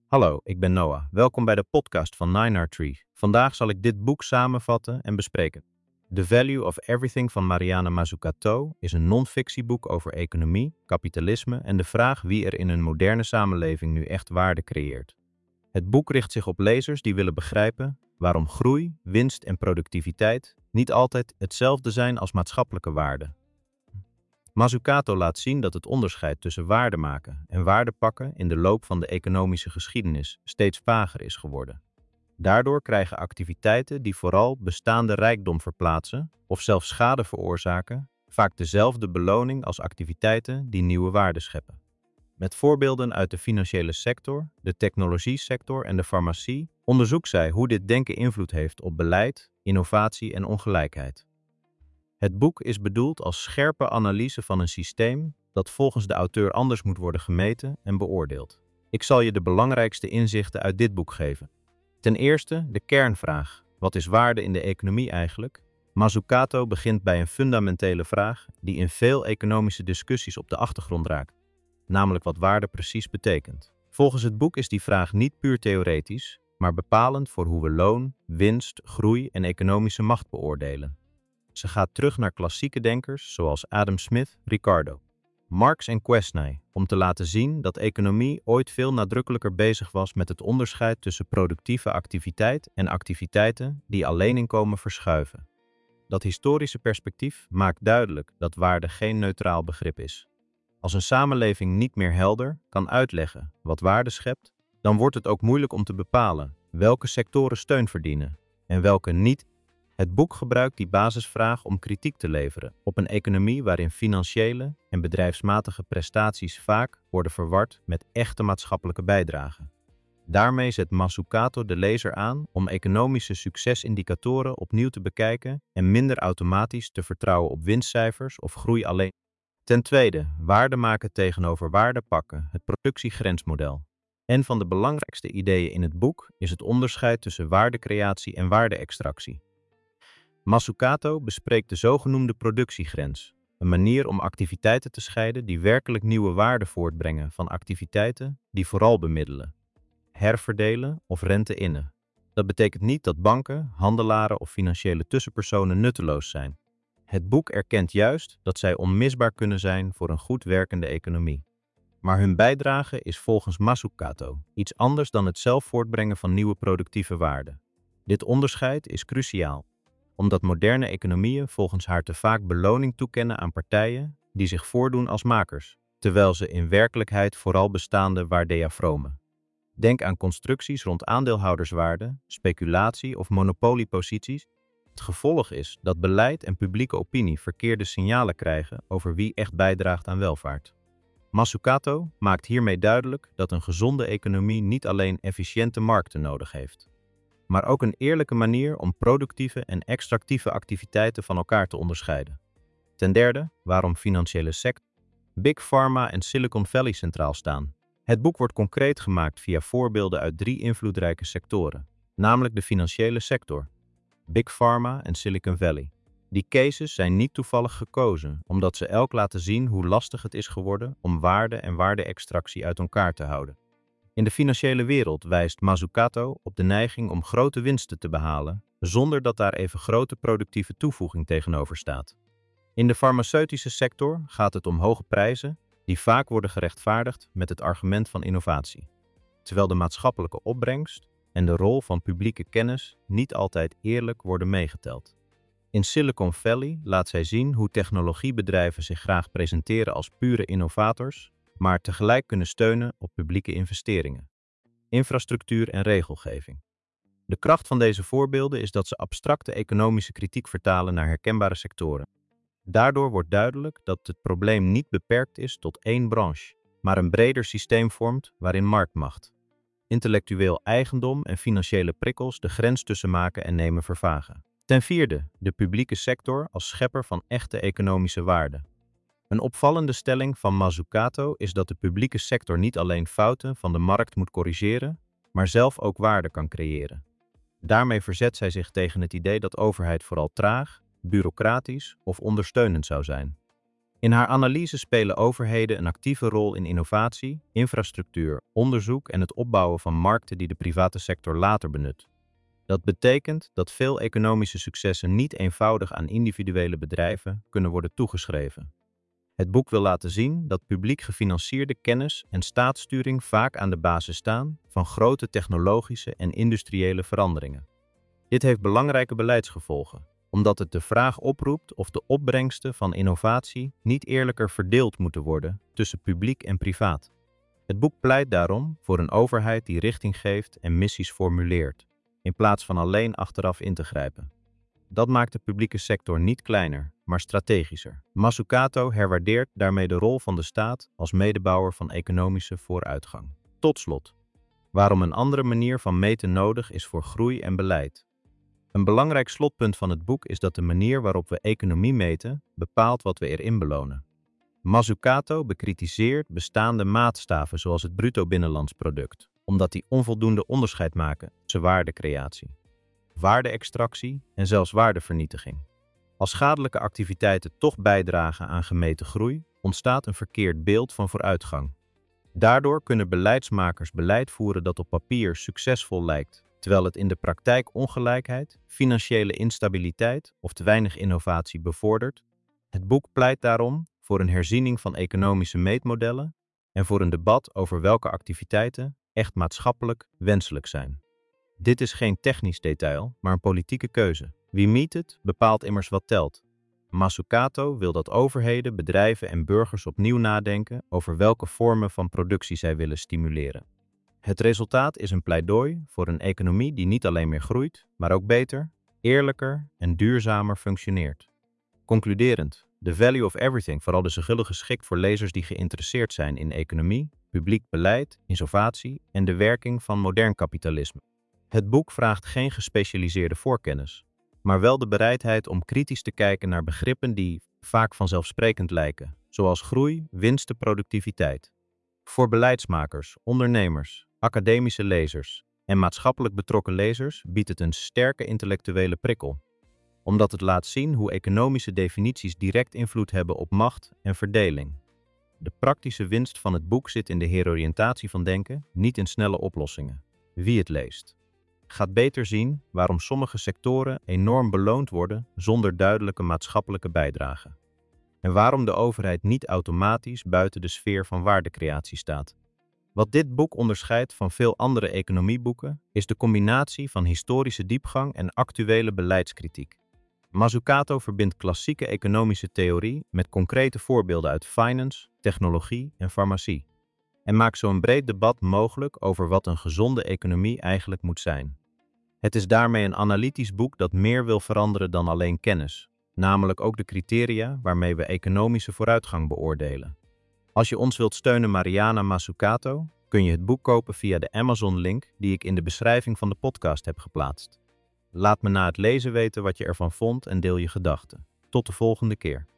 Hallo, ik ben Noah. Welkom bij de podcast van 9R3. Vandaag zal ik dit boek samenvatten en bespreken. The Value of Everything van Mariana Mazzucato is een non-fictieboek over economie, kapitalisme en de vraag wie er in een moderne samenleving nu echt waarde creëert. Het boek richt zich op lezers die willen begrijpen waarom groei, winst en productiviteit niet altijd hetzelfde zijn als maatschappelijke waarden. Mazzucato laat zien dat het onderscheid tussen waarde maken en waarde pakken in de loop van de economische geschiedenis steeds vager is geworden. Daardoor krijgen activiteiten die vooral bestaande rijkdom verplaatsen of zelfs schade veroorzaken, vaak dezelfde beloning als activiteiten die nieuwe waarde scheppen. Met voorbeelden uit de financiële sector, de technologiesector en de farmacie onderzoekt zij hoe dit denken invloed heeft op beleid, innovatie en ongelijkheid. Het boek is bedoeld als scherpe analyse van een systeem dat volgens de auteur anders moet worden gemeten en beoordeeld. Ik zal je de belangrijkste inzichten uit dit boek geven. Ten eerste de kernvraag. Wat is waarde in de economie eigenlijk? Mazzucato begint bij een fundamentele vraag die in veel economische discussies op de achtergrond raakt, namelijk wat waarde precies betekent. Volgens het boek is die vraag niet puur theoretisch, maar bepalend voor hoe we loon, winst, groei en economische macht beoordelen. Ze gaat terug naar klassieke denkers zoals Adam Smith, Ricardo, Marx en Quesnay, om te laten zien dat economie ooit veel nadrukkelijker bezig was met het onderscheid tussen productieve activiteit en activiteiten die alleen inkomen verschuiven. Dat historische perspectief maakt duidelijk dat waarde geen neutraal begrip is. Als een samenleving niet meer helder kan uitleggen wat waarde schept, dan wordt het ook moeilijk om te bepalen welke sectoren steun verdienen en welke niet. Het boek gebruikt die basisvraag om kritiek te leveren op een economie waarin financiële en bedrijfsmatige prestaties vaak worden verward met echte maatschappelijke bijdrage. Daarmee zet Mazzucato de lezer aan om economische succesindicatoren opnieuw te bekijken en minder automatisch te vertrouwen op winstcijfers of groei alleen. Ten tweede, waarde maken tegenover waarde pakken, het productiegrensmodel. Een van de belangrijkste ideeën in het boek is het onderscheid tussen waardecreatie en waarde-extractie. Mazzucato bespreekt de zogenoemde productiegrens, een manier om activiteiten te scheiden die werkelijk nieuwe waarde voortbrengen van activiteiten die vooral bemiddelen, herverdelen of rente innen. Dat betekent niet dat banken, handelaren of financiële tussenpersonen nutteloos zijn. Het boek erkent juist dat zij onmisbaar kunnen zijn voor een goed werkende economie. Maar hun bijdrage is volgens Mazzucato iets anders dan het zelf voortbrengen van nieuwe productieve waarden. Dit onderscheid is cruciaal, omdat moderne economieën volgens haar te vaak beloning toekennen aan partijen die zich voordoen als makers, terwijl ze in werkelijkheid vooral bestaande waardea vromen. Denk aan constructies rond aandeelhouderswaarde, speculatie of monopolieposities. Het gevolg is dat beleid en publieke opinie verkeerde signalen krijgen over wie echt bijdraagt aan welvaart. Mazzucato maakt hiermee duidelijk dat een gezonde economie niet alleen efficiënte markten nodig heeft, maar ook een eerlijke manier om productieve en extractieve activiteiten van elkaar te onderscheiden. Ten derde, waarom financiële sector, Big Pharma en Silicon Valley centraal staan. Het boek wordt concreet gemaakt via voorbeelden uit 3 invloedrijke sectoren, namelijk de financiële sector, Big Pharma en Silicon Valley. Die cases zijn niet toevallig gekozen, omdat ze elk laten zien hoe lastig het is geworden om waarde en waarde-extractie uit elkaar te houden. In de financiële wereld wijst Mazzucato op de neiging om grote winsten te behalen, zonder dat daar even grote productieve toevoeging tegenover staat. In de farmaceutische sector gaat het om hoge prijzen, die vaak worden gerechtvaardigd met het argument van innovatie, terwijl de maatschappelijke opbrengst en de rol van publieke kennis niet altijd eerlijk worden meegeteld. In Silicon Valley laat zij zien hoe technologiebedrijven zich graag presenteren als pure innovators, maar tegelijk kunnen steunen op publieke investeringen, infrastructuur en regelgeving. De kracht van deze voorbeelden is dat ze abstracte economische kritiek vertalen naar herkenbare sectoren. Daardoor wordt duidelijk dat het probleem niet beperkt is tot één branche, maar een breder systeem vormt waarin marktmacht, intellectueel eigendom en financiële prikkels de grens tussen maken en nemen vervagen. Ten vierde, de publieke sector als schepper van echte economische waarde. Een opvallende stelling van Mazzucato is dat de publieke sector niet alleen fouten van de markt moet corrigeren, maar zelf ook waarde kan creëren. Daarmee verzet zij zich tegen het idee dat overheid vooral traag, bureaucratisch of ondersteunend zou zijn. In haar analyse spelen overheden een actieve rol in innovatie, infrastructuur, onderzoek en het opbouwen van markten die de private sector later benut. Dat betekent dat veel economische successen niet eenvoudig aan individuele bedrijven kunnen worden toegeschreven. Het boek wil laten zien dat publiek gefinancierde kennis en staatssturing vaak aan de basis staan van grote technologische en industriële veranderingen. Dit heeft belangrijke beleidsgevolgen, omdat het de vraag oproept of de opbrengsten van innovatie niet eerlijker verdeeld moeten worden tussen publiek en privaat. Het boek pleit daarom voor een overheid die richting geeft en missies formuleert, in plaats van alleen achteraf in te grijpen. Dat maakt de publieke sector niet kleiner, maar strategischer. Mazzucato herwaardeert daarmee de rol van de staat als medebouwer van economische vooruitgang. Tot slot, waarom een andere manier van meten nodig is voor groei en beleid. Een belangrijk slotpunt van het boek is dat de manier waarop we economie meten bepaalt wat we erin belonen. Mazzucato bekritiseert bestaande maatstaven zoals het bruto binnenlands product, omdat die onvoldoende onderscheid maken tussen waardecreatie, waarde-extractie en zelfs waardevernietiging. Als schadelijke activiteiten toch bijdragen aan gemeten groei, ontstaat een verkeerd beeld van vooruitgang. Daardoor kunnen beleidsmakers beleid voeren dat op papier succesvol lijkt, terwijl het in de praktijk ongelijkheid, financiële instabiliteit of te weinig innovatie bevordert. Het boek pleit daarom voor een herziening van economische meetmodellen en voor een debat over welke activiteiten echt maatschappelijk wenselijk zijn. Dit is geen technisch detail, maar een politieke keuze. Wie meet het, bepaalt immers wat telt. Mazzucato wil dat overheden, bedrijven en burgers opnieuw nadenken over welke vormen van productie zij willen stimuleren. Het resultaat is een pleidooi voor een economie die niet alleen meer groeit, maar ook beter, eerlijker en duurzamer functioneert. Concluderend, The Value of Everything, vooral de gullig geschikt voor lezers die geïnteresseerd zijn in economie, publiek beleid, innovatie en de werking van modern kapitalisme. Het boek vraagt geen gespecialiseerde voorkennis, maar wel de bereidheid om kritisch te kijken naar begrippen die vaak vanzelfsprekend lijken, zoals groei, winst en productiviteit. Voor beleidsmakers, ondernemers, academische lezers en maatschappelijk betrokken lezers biedt het een sterke intellectuele prikkel, omdat het laat zien hoe economische definities direct invloed hebben op macht en verdeling. De praktische winst van het boek zit in de heroriëntatie van denken, niet in snelle oplossingen. Wie het leest gaat beter zien waarom sommige sectoren enorm beloond worden zonder duidelijke maatschappelijke bijdrage. En waarom de overheid niet automatisch buiten de sfeer van waardecreatie staat. Wat dit boek onderscheidt van veel andere economieboeken is de combinatie van historische diepgang en actuele beleidskritiek. Mazzucato verbindt klassieke economische theorie met concrete voorbeelden uit finance, technologie en farmacie. En maakt zo een breed debat mogelijk over wat een gezonde economie eigenlijk moet zijn. Het is daarmee een analytisch boek dat meer wil veranderen dan alleen kennis, namelijk ook de criteria waarmee we economische vooruitgang beoordelen. Als je ons wilt steunen, Mariana Mazzucato, kun je het boek kopen via de Amazon-link die ik in de beschrijving van de podcast heb geplaatst. Laat me na het lezen weten wat je ervan vond en deel je gedachten. Tot de volgende keer.